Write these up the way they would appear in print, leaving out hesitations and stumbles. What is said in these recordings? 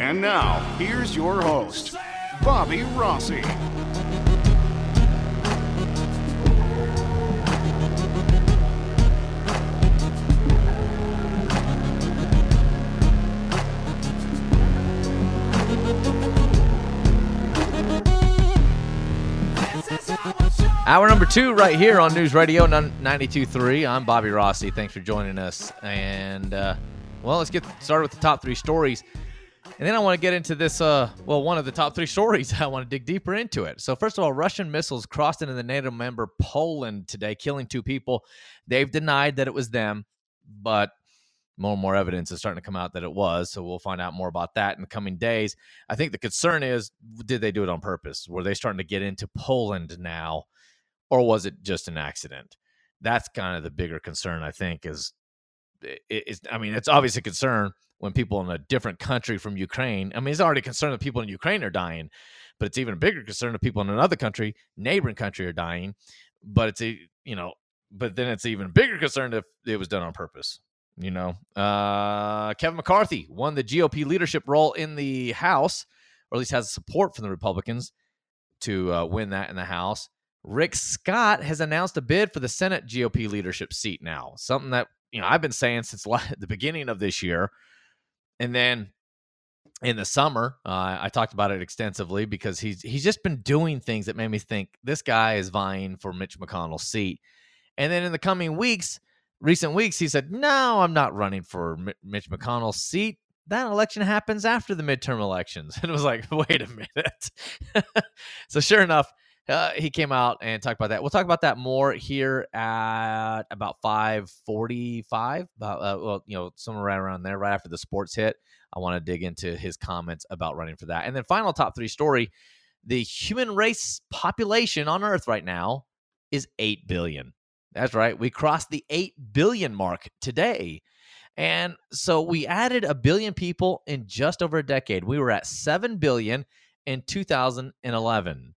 And now, here's your host, Bobby Rossi. Hour number 2 right here on News Radio 92.3. I'm Bobby Rossi. Thanks for joining us. And, let's get started with the top 3 stories. And then I want to get into this, one of the top 3 stories. I want to dig deeper into it. So first of all, Russian missiles crossed into the NATO member Poland today, killing 2 people. They've denied that it was them, but more and more evidence is starting to come out that it was. So we'll find out more about that in the coming days. I think the concern is, did they do it on purpose? Were they starting to get into Poland now? Or was it just an accident? That's kind of the bigger concern, I think, it's obviously a concern when people in a different country from Ukraine, it's already a concern that people in Ukraine are dying, but it's even a bigger concern that people in another country, neighboring country, are dying. But but then it's even bigger concern if it was done on purpose. Kevin McCarthy won the GOP leadership role in the House, or at least has support from the Republicans to win that in the House. Rick Scott has announced a bid for the Senate GOP leadership seat now, something that I've been saying since the beginning of this year. And then in the summer, I talked about it extensively because he's just been doing things that made me think this guy is vying for Mitch McConnell's seat. And then in the coming recent weeks, he said, no, I'm not running for Mitch McConnell's seat. That election happens after the midterm elections. And it was like, wait a minute. So sure enough, he came out and talked about that. We'll talk about that more here at about 5:45. Somewhere right around there, right after the sports hit. I want to dig into his comments about running for that. And then final top 3 story, the human race population on Earth right now is 8 billion. That's right. We crossed the 8 billion mark today. And so we added 1 billion people in just over a decade. We were at 7 billion in 2011.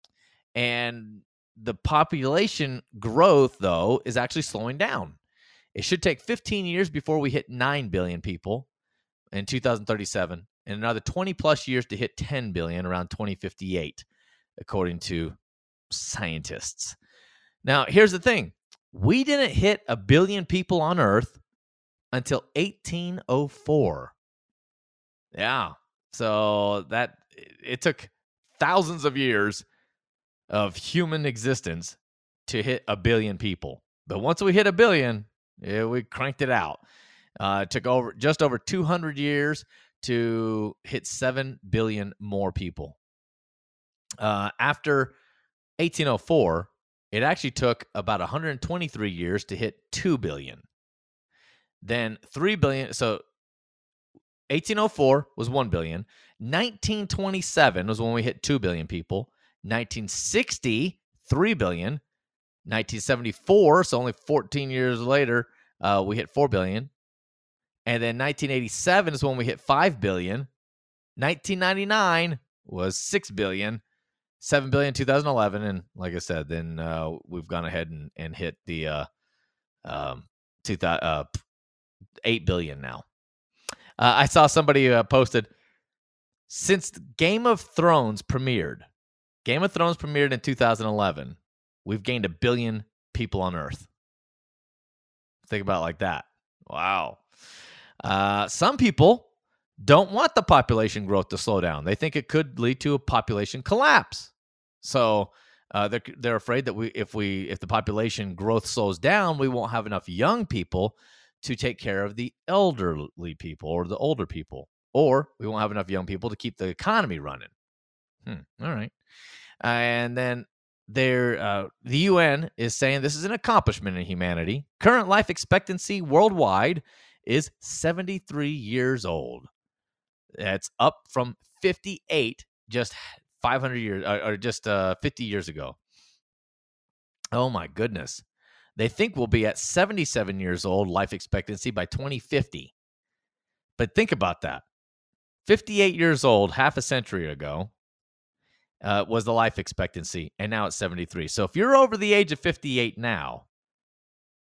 And the population growth, though, is actually slowing down. It should take 15 years before we hit 9 billion people in 2037, and another 20-plus years to hit 10 billion around 2058, according to scientists. Now, here's the thing. We didn't hit 1 billion people on Earth until 1804. Yeah, so it took thousands of years of human existence to hit 1 billion people. But once we hit 1 billion, we cranked it out. It took just over 200 years to hit 7 billion more people. After 1804, it actually took about 123 years to hit 2 billion. Then 3 billion. So 1804 was 1 billion. 1927 was when we hit 2 billion people. 1960, 3 billion. 1974, so only 14 years later, we hit 4 billion. And then 1987 is when we hit 5 billion. 1999 was 6 billion. 7 billion in 2011. And like I said, then we've gone ahead and hit the 8 billion now. I saw somebody posted, since Game of Thrones premiered in 2011, we've gained 1 billion people on Earth. Think about it like that. Wow. Some people don't want the population growth to slow down. They think it could lead to a population collapse. So they're afraid that if the population growth slows down, we won't have enough young people to take care of the elderly people or the older people, or we won't have enough young people to keep the economy running. All right. And then the UN is saying this is an accomplishment in humanity. Current life expectancy worldwide is 73 years old. That's up from 58 just 500 years or just 50 years ago. Oh my goodness. They think we'll be at 77 years old life expectancy by 2050. But think about that. 58 years old, half a century ago, was the life expectancy, and now it's 73. So if you're over the age of 58 now,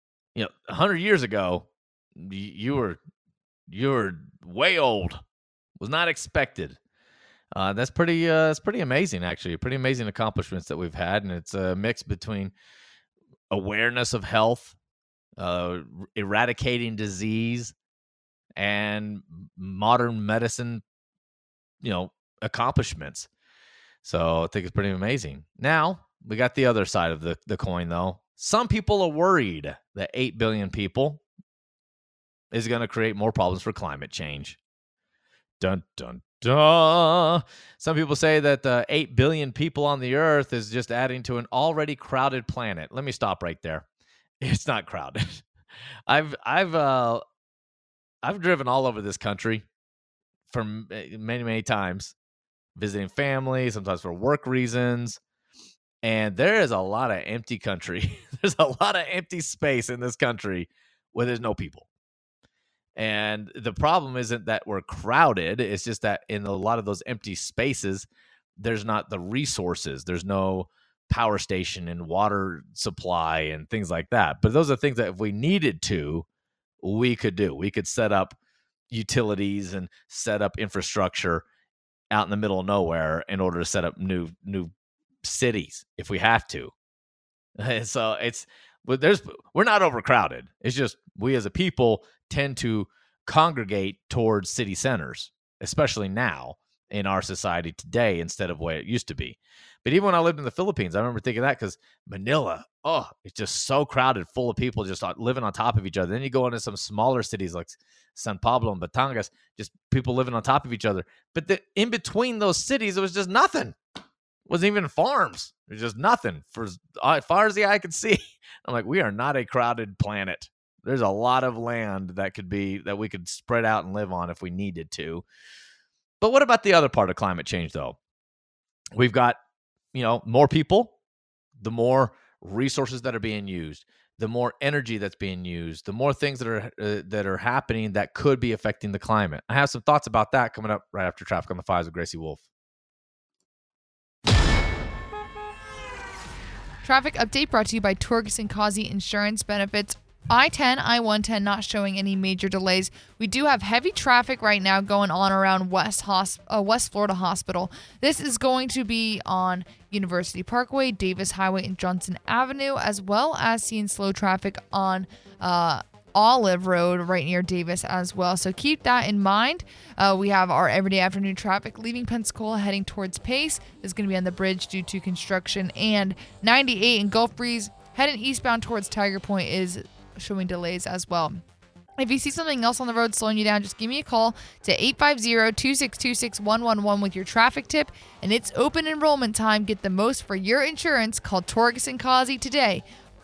100 years ago, you were way old. Was not expected. That's pretty amazing, actually. Pretty amazing accomplishments that we've had, and it's a mix between awareness of health, eradicating disease, and modern medicine, accomplishments. So I think it's pretty amazing. Now, we got the other side of the coin, though. Some people are worried that 8 billion people is going to create more problems for climate change. Dun, dun, dun. Some people say that 8 billion people on the earth is just adding to an already crowded planet. Let me stop right there. It's not crowded. I've driven all over this country for many, many times, visiting family, sometimes for work reasons. And there is a lot of empty country. There's a lot of empty space in this country where there's no people. And the problem isn't that we're crowded. It's just that in a lot of those empty spaces, there's not the resources. There's no power station and water supply and things like that. But those are things that if we needed to, we could do. We could set up utilities and set up infrastructure out in the middle of nowhere in order to set up new cities if we have to. And so we're not overcrowded. It's just we as a people tend to congregate towards city centers, especially now in our society today instead of the way it used to be. But even when I lived in the Philippines, I remember thinking that because Manila, it's just so crowded, full of people just living on top of each other. Then you go into some smaller cities like San Pablo and Batangas, just people living on top of each other. But in between those cities, it was just nothing. It wasn't even farms. It was just nothing for as far as the eye could see. I'm like, we are not a crowded planet. There's a lot of land that we could spread out and live on if we needed to. But what about the other part of climate change, though? We've got, more people, the more resources that are being used, the more energy that's being used, the more things that are happening that could be affecting the climate. I have some thoughts about that coming up right after Traffic on the Fives with Gracie Wolf. Traffic update brought to you by Torgerson Causey Insurance Benefits. I-10, I-110 not showing any major delays. We do have heavy traffic right now going on around West Florida Hospital. This is going to be on University Parkway, Davis Highway, and Johnson Avenue, as well as seeing slow traffic on Olive Road right near Davis as well. So keep that in mind. We have our everyday afternoon traffic leaving Pensacola heading towards Pace. This is going to be on the bridge due to construction. And 98 in Gulf Breeze heading eastbound towards Tiger Point is showing delays as well. If you see something else on the road slowing you down, just give me a call to 850-262-6111 with your traffic tip. And it's open enrollment time. Get the most for your insurance. Call Torgerson Causey today.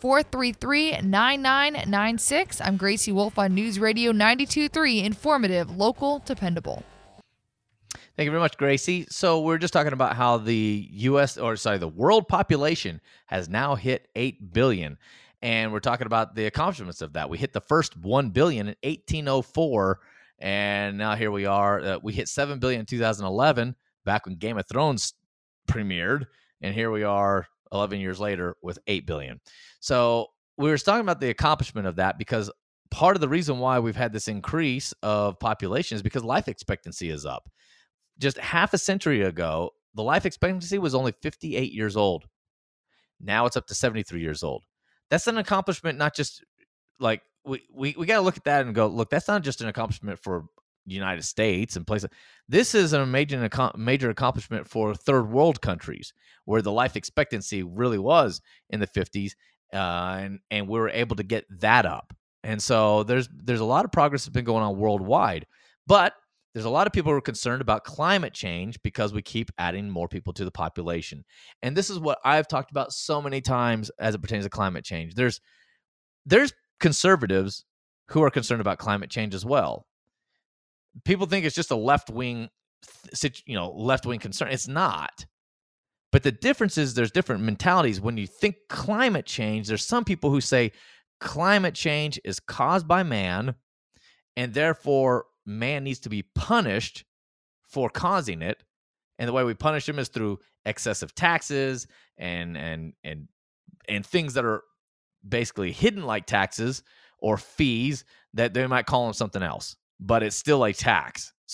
433-9996. I'm Gracie Wolf on News Radio 92.3. Informative, local, dependable. Thank you very much, Gracie. So we're just talking about how the the world population has now hit 8 billion. And we're talking about the accomplishments of that. We hit the first 1 billion in 1804. And now here we are. We hit 7 billion in 2011, back when Game of Thrones premiered. And here we are 11 years later with 8 billion. So we were talking about the accomplishment of that because part of the reason why we've had this increase of population is because life expectancy is up. Just half a century ago, the life expectancy was only 58 years old. Now it's up to 73 years old. That's an accomplishment, not just like we got to look at that and go, look, that's not just an accomplishment for the United States and places. This is a major accomplishment for third world countries where the life expectancy really was in the 50s, and we were able to get that up. And so there's a lot of progress that's been going on worldwide, but there's a lot of people who are concerned about climate change because we keep adding more people to the population. And this is what I've talked about so many times as it pertains to climate change. There's conservatives who are concerned about climate change as well. People think it's just a left-wing concern. It's not. But the difference is there's different mentalities. When you think climate change, there's some people who say climate change is caused by man, and therefore man needs to be punished for causing it. And the way we punish him is through excessive taxes and things that are basically hidden like taxes or fees that they might call them something else, but it's still a tax. So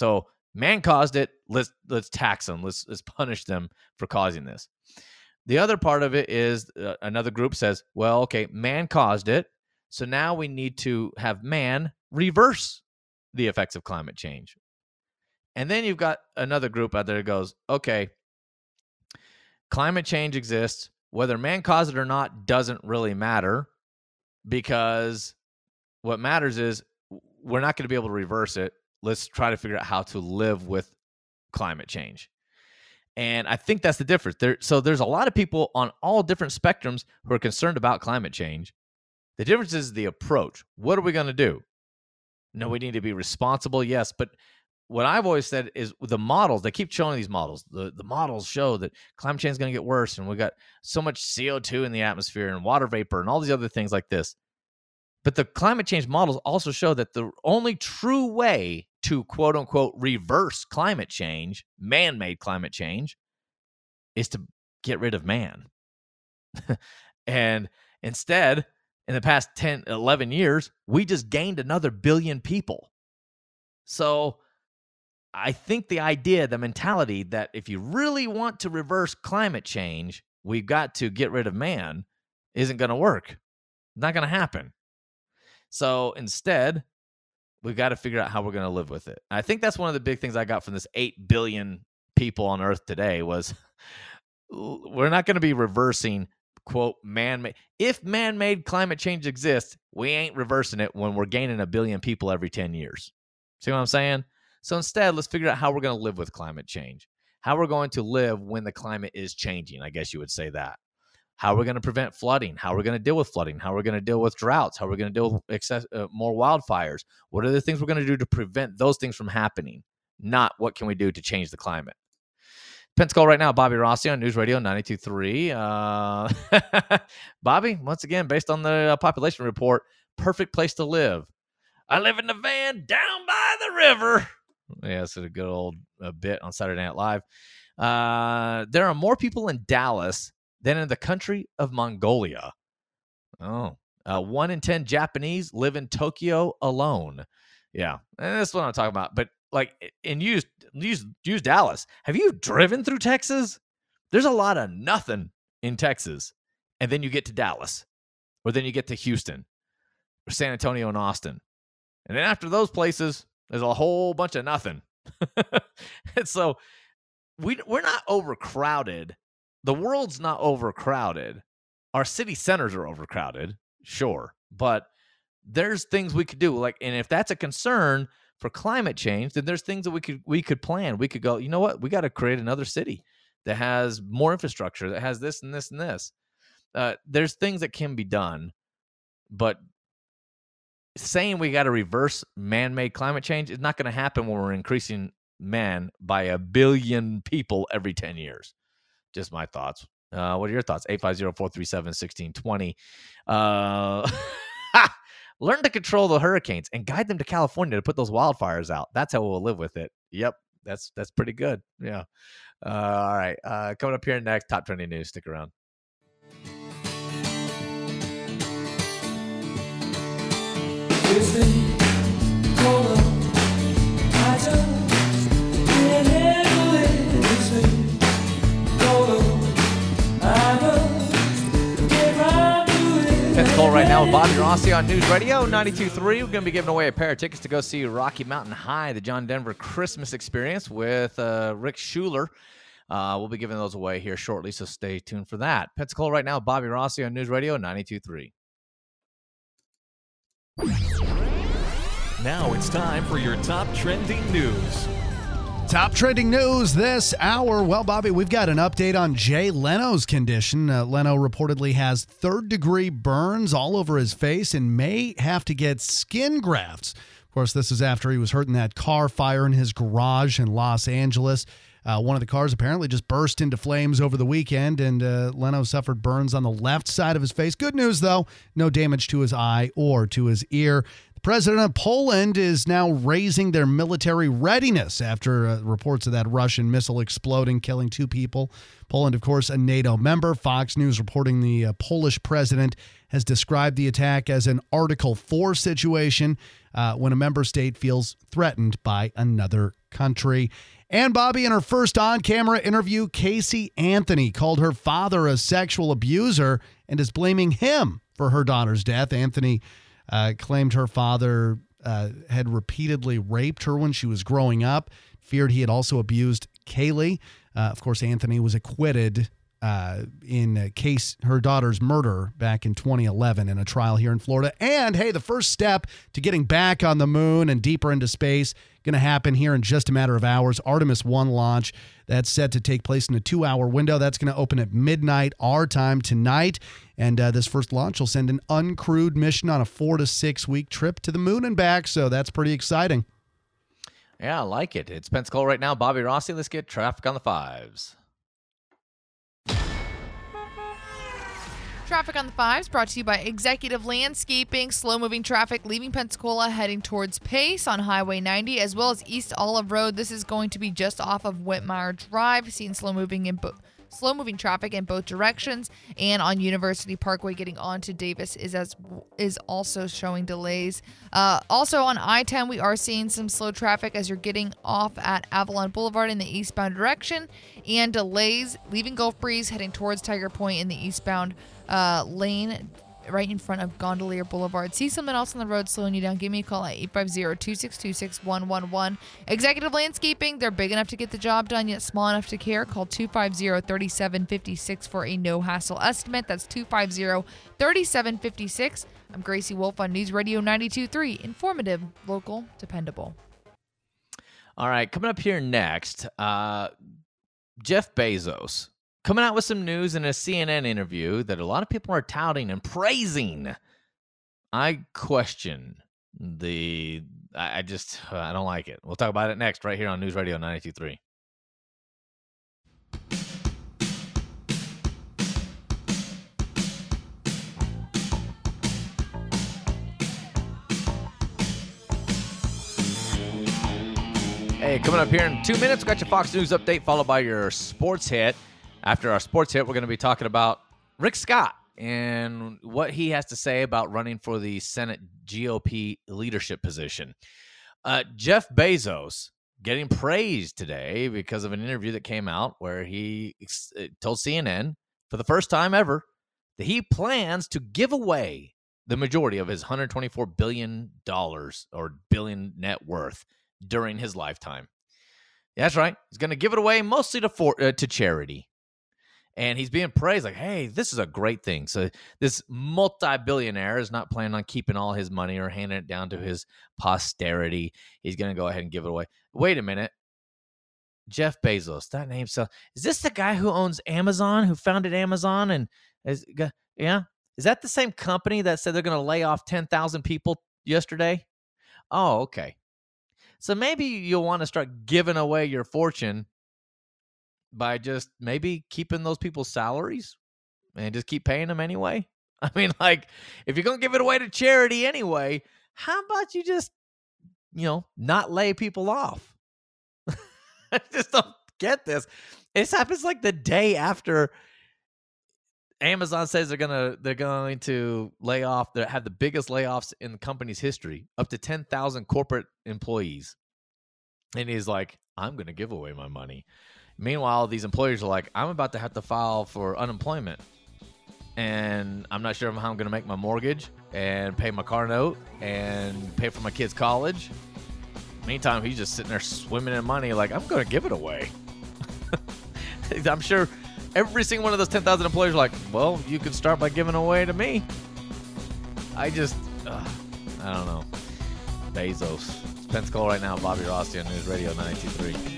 Man caused it. Let's tax them. Let's punish them for causing this. The other part of it is another group says, well, okay, man caused it. So now we need to have man reverse the effects of climate change. And then you've got another group out there that goes, okay, climate change exists. Whether man caused it or not doesn't really matter, because what matters is we're not going to be able to reverse it. Let's try to figure out how to live with climate change. And I think that's the difference. So there's a lot of people on all different spectrums who are concerned about climate change. The difference is the approach. What are we going to do? No, we need to be responsible, yes. But what I've always said is the models, they keep showing these models. The models show that climate change is going to get worse, and we got so much CO2 in the atmosphere and water vapor and all these other things like this. But the climate change models also show that the only true way to quote unquote reverse climate change, man-made climate change, is to get rid of man. And instead, in the past 10, 11 years, we just gained another billion people. So I think the idea, the mentality that if you really want to reverse climate change, we've got to get rid of man isn't going to work. Not going to happen. So instead, we've got to figure out how we're going to live with it. I think that's one of the big things I got from this 8 billion people on Earth today was we're not going to be reversing, quote, man-made. If man-made climate change exists, we ain't reversing it when we're gaining 1 billion people every 10 years. See what I'm saying? So instead, let's figure out how we're going to live with climate change, how we're going to live when the climate is changing. I guess you would say that. How we're going to prevent flooding, how we're going to deal with flooding, how we're going to deal with droughts, how we're going to deal with more wildfires. What are the things we're going to do to prevent those things from happening? Not what can we do to change the climate. Pensacola right now, Bobby Rossi on News Radio 92.3. Bobby, once again, based on the population report, perfect place to live. I live in the van down by the river. Yeah, it's a good old bit on Saturday Night Live. There are more people in Dallas than in the country of Mongolia. 1 in 10 Japanese live in Tokyo alone. Yeah, and that's what I'm talking about. But like, and use Dallas. Have you driven through Texas? There's a lot of nothing in Texas, and then you get to Dallas, or then you get to Houston, or San Antonio and Austin, and then after those places, there's a whole bunch of nothing. And so we're not overcrowded. The world's not overcrowded. Our city centers are overcrowded, sure, but there's things we could do. Like, and if that's a concern for climate change, then there's things that we could plan. We could go, you know what? We got to create another city that has more infrastructure, that has this and this and this. There's things that can be done, but saying we got to reverse man-made climate change is not going to happen when we're increasing man by 1 billion people every 10 years. Just my thoughts. What are your thoughts? 850-437-1620. Learn to control the hurricanes and guide them to California to put those wildfires out. That's how we'll live with it. Yep, that's pretty good. Yeah. All right. Coming up here next, Top Trending News. Stick around. Pensacola right now with Bobby Rossi on News Radio 92.3. We're going to be giving away a pair of tickets to go see Rocky Mountain High, the John Denver Christmas Experience with Rick Schuler. We'll be giving those away here shortly, so stay tuned for that. Pensacola right now, Bobby Rossi on News Radio 92.3. Now it's time for your top trending news. Top trending news this hour. Well, Bobby, we've got an update on Jay Leno's condition. Leno reportedly has third-degree burns all over his face and may have to get skin grafts. Of course, this is after he was hurt in that car fire in his garage in Los Angeles. One of the cars apparently just burst into flames over the weekend, and Leno suffered burns on the left side of his face. Good news, though, no damage to his eye or to his ear. The president of Poland is now raising their military readiness after reports of that Russian missile exploding, killing 2 people. Poland, of course, a NATO member. Fox News reporting the Polish president has described the attack as an Article 4 situation when a member state feels threatened by another country. And Bobby, in her first on-camera interview, Casey Anthony called her father a sexual abuser and is blaming him for her daughter's death. Anthony claimed her father had repeatedly raped her when she was growing up, feared he had also abused Kaylee. Of course, Anthony was acquitted in her daughter's murder back in 2011 in a trial here in Florida. And hey, the first step to getting back on the moon and deeper into space going to happen here in just a matter of hours. Artemis 1 launch that's set to take place in a 2-hour window. That's going to open at midnight our time tonight. And this first launch will send an uncrewed mission on a 4 to 6 week trip to the moon and back. So that's pretty exciting. Yeah, I like it. It's Pensacola right now. Bobby Rossi, let's get traffic on the fives. Traffic on the fives brought to you by Executive Landscaping. Slow-moving traffic leaving Pensacola heading towards Pace on Highway 90 as well as East Olive Road. This is going to be just off of Whitmire Drive. Seeing slow-moving traffic in both directions, and on University Parkway getting onto Davis is also showing delays. Also on I-10, we are seeing some slow traffic as you're getting off at Avalon Boulevard in the eastbound direction, and delays leaving Gulf Breeze heading towards Tiger Point in the eastbound lane right in front of Gondolier Boulevard. See something else on the road slowing you down? Give me a call at 850-262-6111. Executive Landscaping, they're big enough to get the job done, yet small enough to care. Call 250-3756 for a no-hassle estimate. That's 250-3756. I'm Gracie Wolf on News Radio 92.3. Informative, local, dependable. All right, coming up here next, Jeff Bezos coming out with some news in a CNN interview that a lot of people are touting and praising. I question I don't like it. We'll talk about it next right here on News Radio 92.3. Hey, coming up here in 2 minutes, got your Fox News update followed by your sports hit. After our sports hit, we're going to be talking about Rick Scott and what he has to say about running for the Senate GOP leadership position. Jeff Bezos getting praised today because of an interview that came out where he told CNN for the first time ever that he plans to give away the majority of his $124 billion or billion net worth during his lifetime. That's right. He's going to give it away mostly to charity. And he's being praised like, hey, this is a great thing. So this multi-billionaire is not planning on keeping all his money or handing it down to his posterity. He's going to go ahead and give it away. Wait a minute. Jeff Bezos, that name. So is this the guy who owns Amazon, who founded Amazon? And is that the same company that said they're going to lay off 10,000 people yesterday? Oh, okay. So maybe you'll want to start giving away your fortune by just maybe keeping those people's salaries and just keep paying them anyway. I mean, like, if you're going to give it away to charity anyway, how about you just, not lay people off? I just don't get this. This happens like the day after Amazon says they're going to lay off, they have the biggest layoffs in the company's history, up to 10,000 corporate employees. And he's like, I'm going to give away my money. Meanwhile, these employers are like, I'm about to have to file for unemployment, and I'm not sure how I'm going to make my mortgage and pay my car note and pay for my kids' college. Meantime, he's just sitting there swimming in money like, I'm going to give it away. I'm sure every single one of those 10,000 employers are like, well, you can start by giving away to me. I don't know. Bezos. It's Pensacola right now. Bobby Rossi on News Radio 92.3.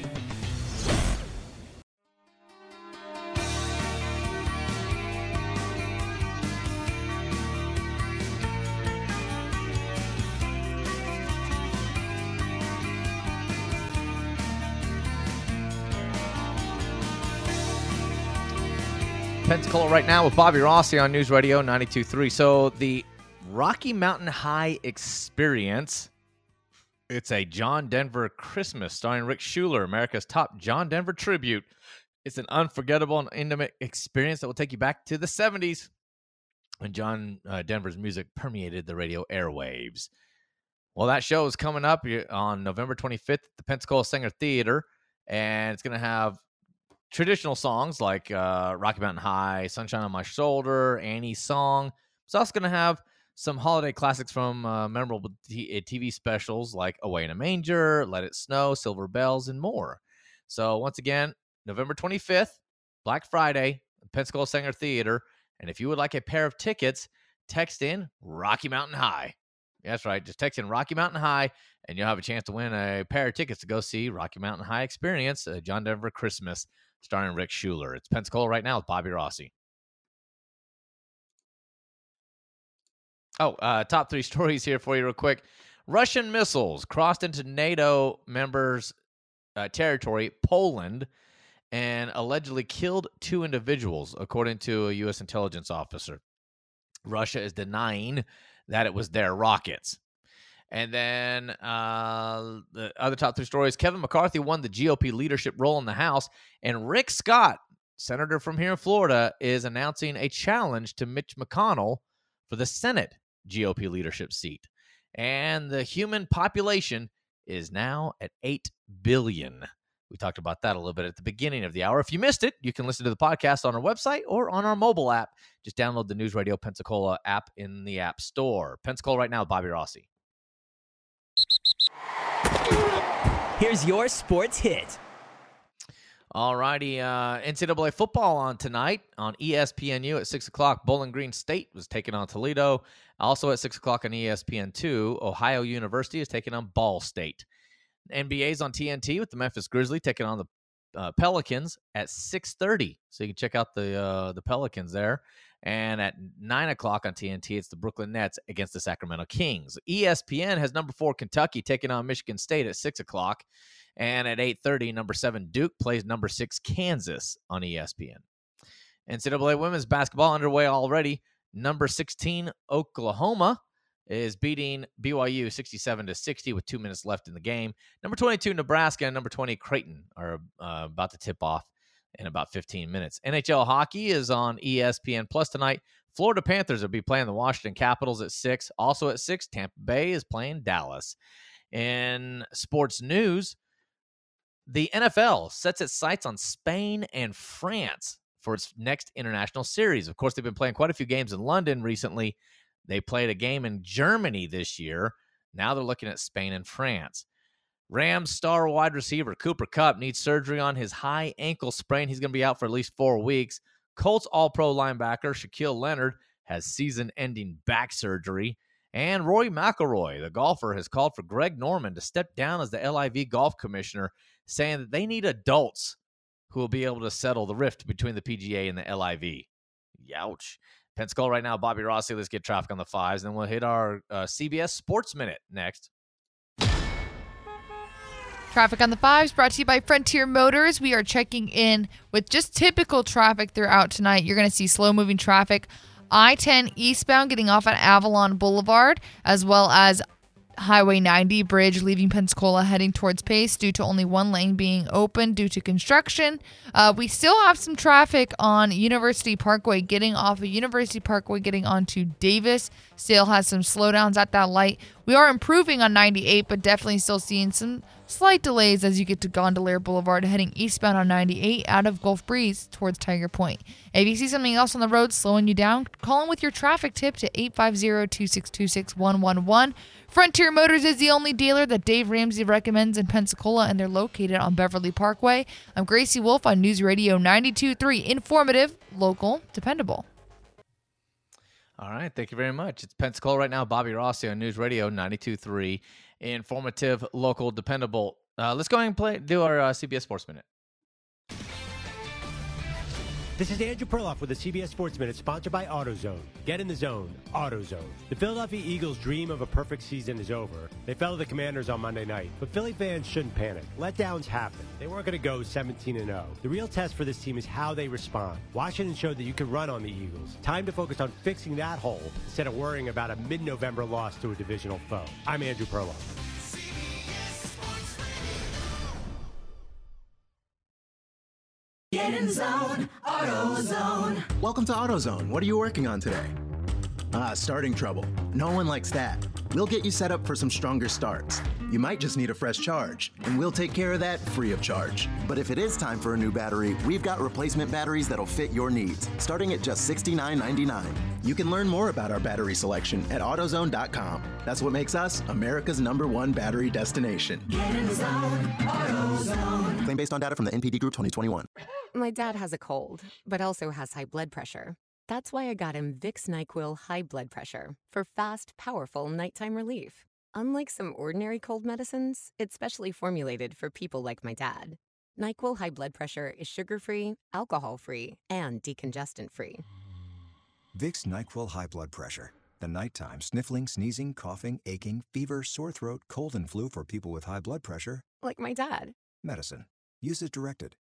Pensacola right now with Bobby Rossi on News Radio 92.3. So the Rocky Mountain High Experience, it's a John Denver Christmas starring Rick Schuler, America's top John Denver tribute. It's an unforgettable and intimate experience that will take you back to the 70s when John Denver's music permeated the radio airwaves. Well, that show is coming up on November 25th at the Pensacola Saenger Theater, and it's going to have traditional songs like Rocky Mountain High, Sunshine on My Shoulder, Annie's Song. It's also going to have some holiday classics from memorable TV specials like Away in a Manger, Let It Snow, Silver Bells, and more. So once again, November 25th, Black Friday, Pensacola Saenger Theater. And if you would like a pair of tickets, text in Rocky Mountain High. That's right. Just text in Rocky Mountain High, and you'll have a chance to win a pair of tickets to go see Rocky Mountain High Experience, John Denver Christmas, starring Rick Schuler. It's Pensacola right now with Bobby Rossi. Oh, top 3 stories here for you real quick. Russian missiles crossed into NATO members' territory, Poland, and allegedly killed 2 individuals, according to a U.S. intelligence officer. Russia is denying that it was their rockets. And then the other top 3 stories, Kevin McCarthy won the GOP leadership role in the House, and Rick Scott, senator from here in Florida, is announcing a challenge to Mitch McConnell for the Senate GOP leadership seat. And the human population is now at 8 billion. We talked about that a little bit at the beginning of the hour. If you missed it, you can listen to the podcast on our website or on our mobile app. Just download the News Radio Pensacola app in the App Store. Pensacola right now with Bobby Rossi. Here's your sports hit. All righty. NCAA football on tonight on ESPNU at 6 o'clock. Bowling Green State was taking on Toledo. Also at 6 o'clock on ESPN2, Ohio University is taking on Ball State. NBA's on TNT with the Memphis Grizzlies taking on the Pelicans at 6:30. So you can check out the Pelicans there. And at 9 o'clock on TNT, it's the Brooklyn Nets against the Sacramento Kings. ESPN has number 4 Kentucky taking on Michigan State at 6 o'clock. And at 8:30, number 7 Duke plays number 6 Kansas on ESPN. NCAA women's basketball underway already. Number 16 Oklahoma is beating BYU 67-60 with 2 minutes left in the game. Number 22 Nebraska and number 20 Creighton are about to tip off in about 15 minutes. NHL hockey is on ESPN Plus tonight. Florida Panthers will be playing the Washington Capitals at 6. Also at 6, Tampa Bay is playing Dallas. In sports news, the NFL sets its sights on Spain and France for its next international series. Of course, they've been playing quite a few games in London recently. They played a game in Germany this year. Now they're looking at Spain and France. Rams star wide receiver Cooper Kupp needs surgery on his high ankle sprain. He's going to be out for at least 4 weeks. Colts All-Pro linebacker Shaquille Leonard has season-ending back surgery. And Rory McIlroy, the golfer, has called for Greg Norman to step down as the LIV golf commissioner, saying that they need adults who will be able to settle the rift between the PGA and the LIV. Youch. Pensacola right now, Bobby Rossi. Let's get traffic on the 5s, and then we'll hit our CBS Sports Minute next. Traffic on the 5s brought to you by Frontier Motors. We are checking in with just typical traffic throughout tonight. You're going to see slow-moving traffic. I-10 eastbound getting off at Avalon Boulevard, as well as Highway 90 bridge leaving Pensacola heading towards Pace due to only 1 lane being open due to construction. We still have some traffic on University Parkway getting off of University Parkway getting onto Davis. Still has some slowdowns at that light. We are improving on 98, but definitely still seeing some slight delays as you get to Gondolier Boulevard heading eastbound on 98 out of Gulf Breeze towards Tiger Point. If you see something else on the road slowing you down, call in with your traffic tip to 850-262-6111. Frontier Motors is the only dealer that Dave Ramsey recommends in Pensacola, and they're located on Beverly Parkway. I'm Gracie Wolf on News Radio 92.3. Informative, local, dependable. All right, thank you very much. It's Pensacola right now. Bobby Rossi on News Radio 92.3. Informative, local, dependable. Let's go ahead and do our CBS Sports Minute. This is Andrew Perloff with the CBS Sports Minute, sponsored by AutoZone. Get in the zone, AutoZone. The Philadelphia Eagles' dream of a perfect season is over. They fell to the Commanders on Monday night, but Philly fans shouldn't panic. Letdowns happen. They weren't going to go 17-0. The real test for this team is how they respond. Washington showed that you can run on the Eagles. Time to focus on fixing that hole instead of worrying about a mid-November loss to a divisional foe. I'm Andrew Perloff. Get in zone, AutoZone. Welcome to AutoZone. What are you working on today? Starting trouble. No one likes that. We'll get you set up for some stronger starts. You might just need a fresh charge, and we'll take care of that free of charge. But if it is time for a new battery, we've got replacement batteries that'll fit your needs, starting at just $69.99. You can learn more about our battery selection at AutoZone.com. That's what makes us America's #1 battery destination. Get in the zone, AutoZone. Claim based on data from the NPD Group 2021. My dad has a cold, but also has high blood pressure. That's why I got him Vicks NyQuil High Blood Pressure for fast, powerful nighttime relief. Unlike some ordinary cold medicines, it's specially formulated for people like my dad. NyQuil High Blood Pressure is sugar-free, alcohol-free, and decongestant-free. Vicks NyQuil High Blood Pressure. The nighttime sniffling, sneezing, coughing, aching, fever, sore throat, cold, and flu for people with high blood pressure. Like my dad. Medicine. Use as directed.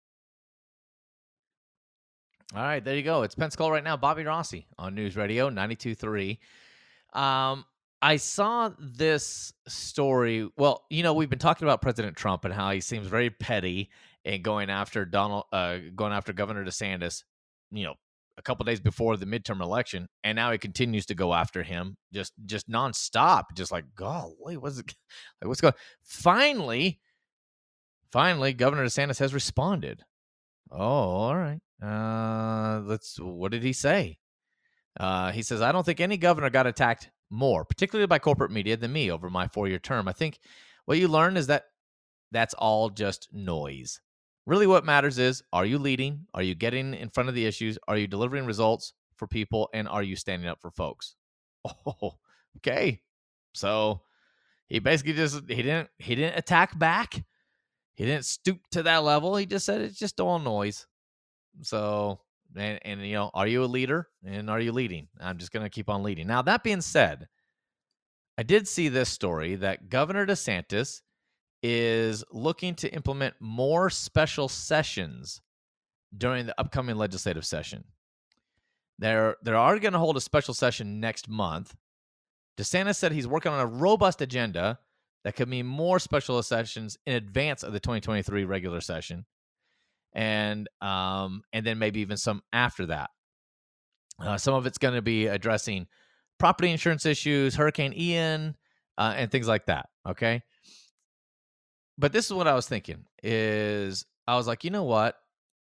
All right, there you go. It's Pensacola right now. Bobby Rossi on News Radio 92.3. I saw this story. Well, we've been talking about President Trump and how he seems very petty and going after Governor DeSantis, a couple days before the midterm election, and now he continues to go after him just nonstop. Just like, golly, what's going? Finally, Governor DeSantis has responded. Oh, all right. What did he say? He says, I don't think any governor got attacked more, particularly by corporate media, than me over my 4-year term. I think what you learn is that that's all just noise. Really what matters is, are you leading? Are you getting in front of the issues? Are you delivering results for people? And are you standing up for folks? Oh, okay. So he basically he didn't attack back. He didn't stoop to that level. He just said it's just all noise. So, and are you a leader? And are you leading? I'm just going to keep on leading. Now, that being said, I did see this story that Governor DeSantis is looking to implement more special sessions during the upcoming legislative session. They're already going to hold a special session next month. DeSantis said he's working on a robust agenda that could mean more special sessions in advance of the 2023 regular session, and then maybe even some after that. Some of it's going to be addressing property insurance issues, Hurricane Ian, and things like that. Okay, but this is what I was thinking. I was like, you know what?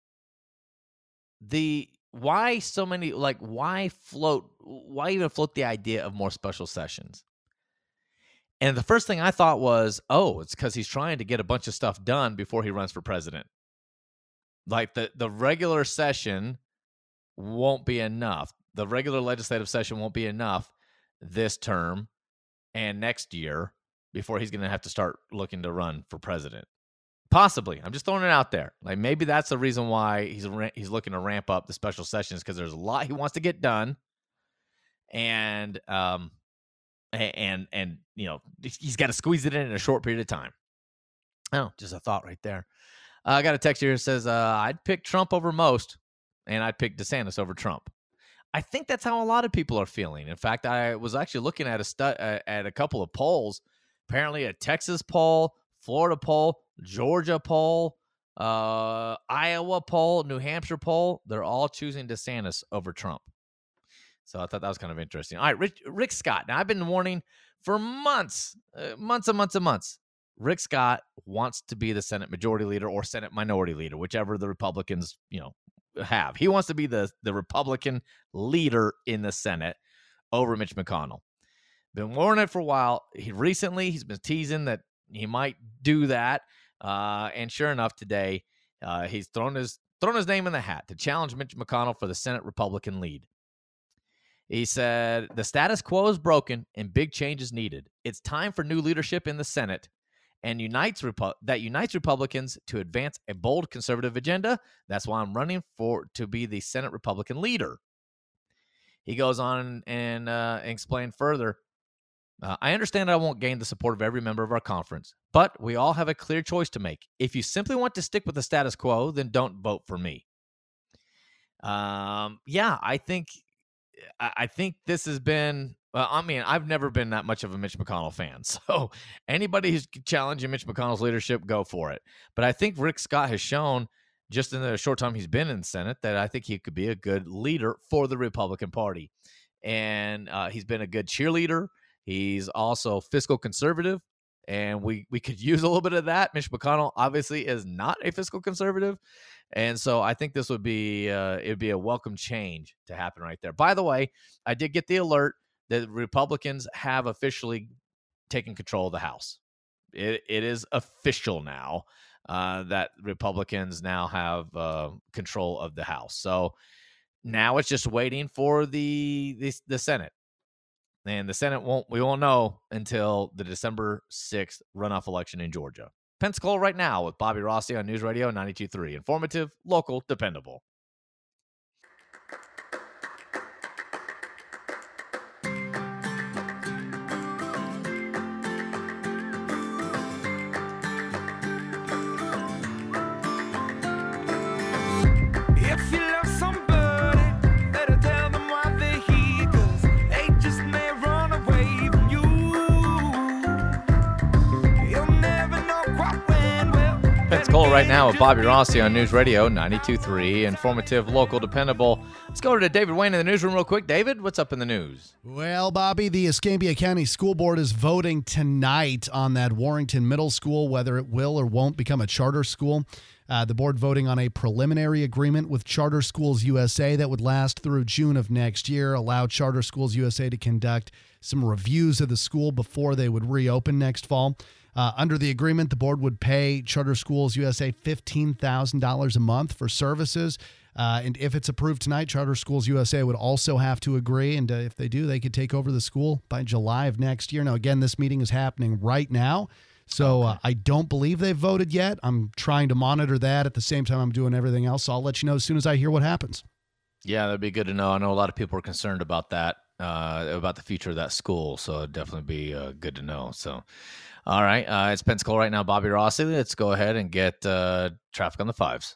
Why so many? Like, why even float the idea of more special sessions? And the first thing I thought was, it's because he's trying to get a bunch of stuff done before he runs for president. Like the regular session won't be enough. The regular legislative session won't be enough this term and next year before he's going to have to start looking to run for president. Possibly. I'm just throwing it out there. Like, maybe that's the reason why he's looking to ramp up the special sessions, because there's a lot he wants to get done. And he's got to squeeze it in a short period of time. Oh, just a thought right there. I got a text here that says, I'd pick Trump over most, and I'd pick DeSantis over Trump. I think that's how a lot of people are feeling. In fact, I was actually looking at a couple of polls. Apparently a Texas poll, Florida poll, Georgia poll, Iowa poll, New Hampshire poll. They're all choosing DeSantis over Trump. So I thought that was kind of interesting. All right, Rick Scott. Now, I've been warning for months. Rick Scott wants to be the Senate Majority Leader or Senate Minority Leader, whichever the Republicans, have. He wants to be the Republican leader in the Senate over Mitch McConnell. Been warning it for a while. He's been teasing that he might do that. And sure enough, today he's thrown his name in the hat to challenge Mitch McConnell for the Senate Republican lead. He said, the status quo is broken and big change is needed. It's time for new leadership in the Senate and unites Republicans to advance a bold conservative agenda. That's why I'm running to be the Senate Republican leader. He goes on and explained further, I understand I won't gain the support of every member of our conference, but we all have a clear choice to make. If you simply want to stick with the status quo, then don't vote for me. I think this has been, I've never been that much of a Mitch McConnell fan. So anybody who's challenging Mitch McConnell's leadership, go for it. But I think Rick Scott has shown just in the short time he's been in the Senate that I think he could be a good leader for the Republican Party. and he's been a good cheerleader. He's also fiscal conservative, and we could use a little bit of that. Mitch McConnell obviously is not a fiscal conservative, and so I think this would be it'd be a welcome change to happen right there. By the way, I did get the alert that Republicans have officially taken control of the House. It is official now that Republicans now have control of the House. So now it's just waiting for the Senate. And the Senate we won't know until the December 6th runoff election in Georgia. Pensacola right now with Bobby Rossi on News Radio 92.3. Informative, local, dependable. If you love somebody, better tell them why they're here, 'cause they just may run away from you. You'll never know quite when. Well, Pensacola right now with Bobby Rossi on News Radio 92.3. Informative, local, dependable. Let's go to David Wayne in the newsroom real quick. David, what's up in the news? Well, Bobby, the Escambia County School Board is voting tonight on that Warrington Middle School, whether it will or won't become a charter school. The board voting on a preliminary agreement with Charter Schools USA that would last through June of next year, allow Charter Schools USA to conduct some reviews of the school before they would reopen next fall. Under the agreement, the board would pay Charter Schools USA $15,000 a month for services. And if it's approved tonight, Charter Schools USA would also have to agree. And if they do, they could take over the school by July of next year. Now, again, this meeting is happening right now. So I don't believe they've voted yet. I'm trying to monitor that at the same time I'm doing everything else. So I'll let you know as soon as I hear what happens. Yeah, that'd be good to know. I know a lot of people are concerned about that, about the future of that school. So it'd definitely be good to know. So, all right. It's Pensacola right now. Bobby Rossi. Let's go ahead and get traffic on the fives.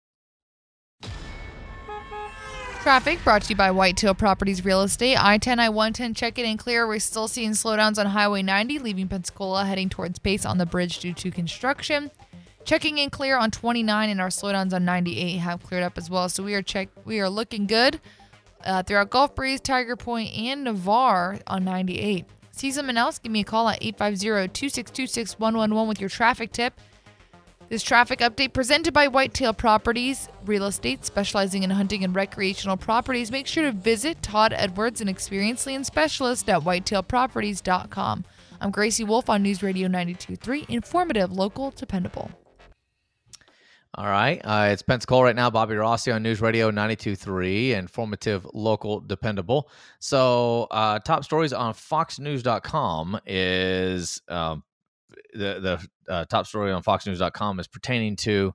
Traffic brought to you by Whitetail Properties Real Estate. I-10, I-110, check it and clear. We're still seeing slowdowns on Highway 90, leaving Pensacola, heading towards Pace on the bridge due to construction. Checking in clear on 29, and our slowdowns on 98 have cleared up as well. So we are looking good throughout Gulf Breeze, Tiger Point, and Navarre on 98. See someone else? Give me a call at 850-262-6111 with your traffic tip. This traffic update presented by Whitetail Properties Real Estate, specializing in hunting and recreational properties. Make sure to visit Todd Edwards, an experienced land specialist at whitetailproperties.com. I'm Gracie Wolf on News Radio 92.3. Informative, local, dependable. All right. It's Pensacola right now. Bobby Rossi on News Radio 92.3. Informative, local, dependable. So top stories on foxnews.com is the top story on foxnews.com is pertaining to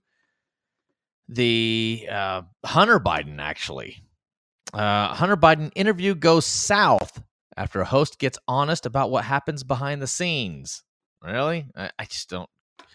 the Hunter Biden, actually. Hunter Biden interview goes south after a host gets honest about what happens behind the scenes. Really? I just don't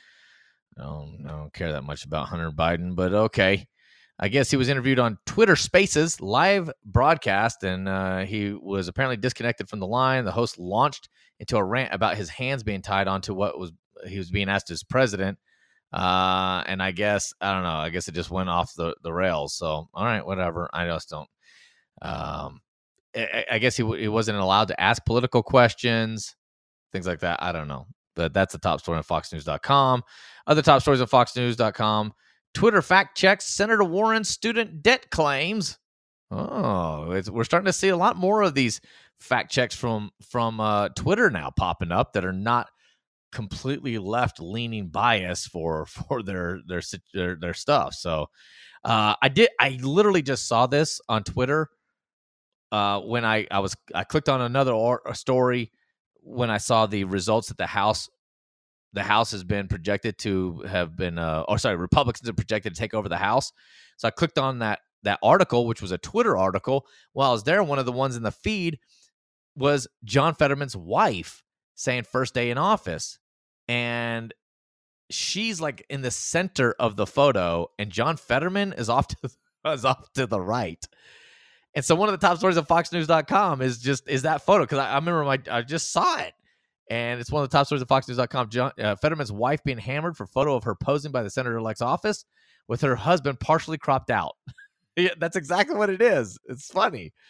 care that much about Hunter Biden, but okay. I guess he was interviewed on Twitter Spaces live broadcast, and he was apparently disconnected from the line. The host launched into a rant about his hands being tied onto he was being asked as president. And I guess, I don't know, I guess it just went off the rails. So, all right, whatever. I just don't. I guess he wasn't allowed to ask political questions, things like that. I don't know. But that's the top story on foxnews.com. Other top stories on foxnews.com. Twitter fact checks Senator Warren's student debt claims. Oh, we're starting to see a lot more of these fact checks from Twitter now popping up that are not completely left-leaning bias for their stuff. So I literally just saw this on Twitter when I clicked on another story when I saw the results that the House has been projected to have been Republicans are projected to take over the House. So I clicked on that article, which was a Twitter article. While I was there, one of the ones in the feed was John Fetterman's wife saying first day in office. And she's like in the center of the photo, and John Fetterman is off to the right. And so one of the top stories of foxnews.com is that photo, because I remember I just saw it. And it's one of the top stories of foxnews.com. John Fetterman's wife being hammered for photo of her posing by the senator-elect's office with her husband partially cropped out. Yeah, that's exactly what it is. It's funny.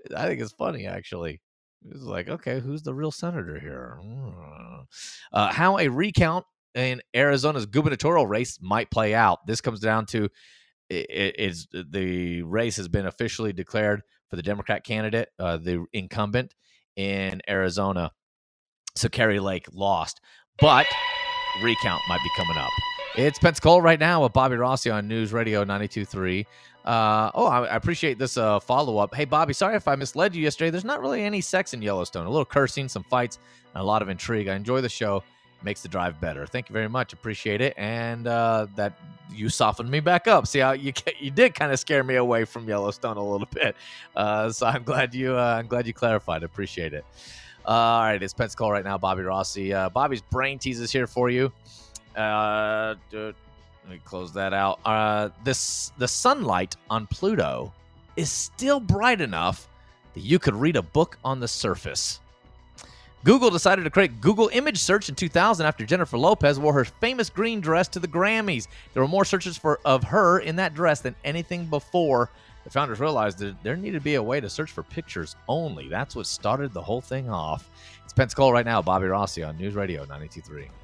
I think it's funny, actually. It's like, okay, who's the real senator here? How a recount in Arizona's gubernatorial race might play out. This comes down to is the race has been officially declared for the Democrat candidate, the incumbent in Arizona. So Kari Lake lost, but recount might be coming up. It's Pensacola right now with Bobby Rossi on News Radio 92.3. I appreciate this follow-up. Hey, Bobby, sorry if I misled you yesterday. There's not really any sex in Yellowstone. A little cursing, some fights, and a lot of intrigue. I enjoy the show. Makes the drive better. Thank you very much. Appreciate it. And that you softened me back up. See how you did kind of scare me away from Yellowstone a little bit. So I'm glad you clarified. Appreciate it. All right, it's Pensacola right now. Bobby Rossi. Bobby's brain teases here for you. Let me close that out. The sunlight on Pluto is still bright enough that you could read a book on the surface. Google decided to create Google image search in 2000 after Jennifer Lopez wore her famous green dress to the Grammys. There were more searches of her in that dress than anything before. The founders realized that there needed to be a way to search for pictures only. That's what started the whole thing off. It's Pensacola right now. Bobby Rossi on News Radio 92.3.